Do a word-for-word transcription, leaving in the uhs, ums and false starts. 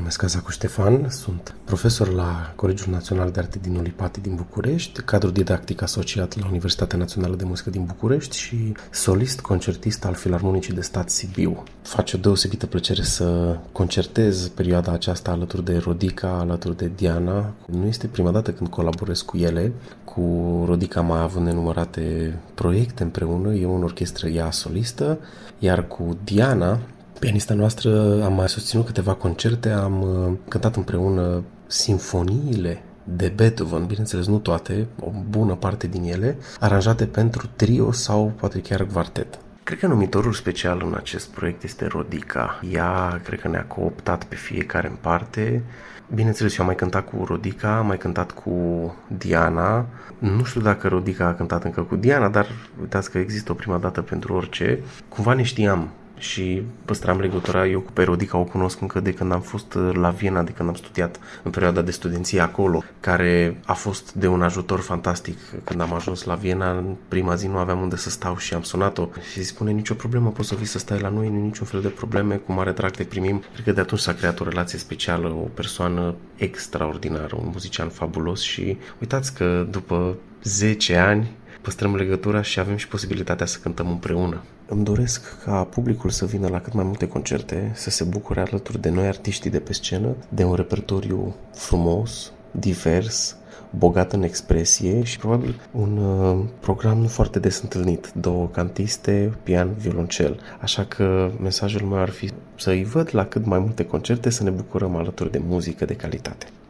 numesc Cazacu Ștefan, sunt profesor la Colegiul Național de Arte din Olipati din București, cadru didactic asociat la Universitatea Națională de Muzică din București și solist concertist al Filarmonicii de Stat Sibiu. Face o deosebită plăcere să concertez perioada aceasta alături de Rodica, alături de Diana. Nu este prima dată când colaborez cu ele. Cu Rodica am mai avut nenumărate proiecte împreună, eu în orchestră, ea solistă, iar cu Diana, pianista noastră, am mai susținut câteva concerte, am cântat împreună sinfoniile de Beethoven, bineînțeles nu toate, o bună parte din ele, aranjate pentru trio sau poate chiar quartet. Cred că numitorul special în acest proiect este Rodica. Ea, cred că ne-a cooptat pe fiecare în parte. Bineînțeles, eu am mai cântat cu Rodica, am mai cântat cu Diana. Nu știu dacă Rodica a cântat încă cu Diana, dar uitați că există o prima dată pentru orice. Cumva ne știam și păstram legătura. Eu pe Rodica o cunosc încă de când am fost la Viena, de când am studiat în perioada de studenție acolo, care a fost de un ajutor fantastic. Când am ajuns la Viena, în prima zi nu aveam unde să stau și am sunat-o și spune: nicio problemă, poți să vii să stai la noi, nu niciun fel de probleme, cu mare drag te primim. Cred că de atunci s-a creat o relație specială, o persoană extraordinară, un muzician fabulos și uitați că după zece ani păstrăm legătura și avem și posibilitatea să cântăm împreună. Îmi doresc ca publicul să vină la cât mai multe concerte, să se bucure alături de noi, artiștii de pe scenă, de un repertoriu frumos, divers, bogat în expresie și probabil un uh, program nu foarte des întâlnit. Două cantiste, pian, violoncel. Așa că mesajul meu ar fi să îi văd la cât mai multe concerte, să ne bucurăm alături de muzică de calitate.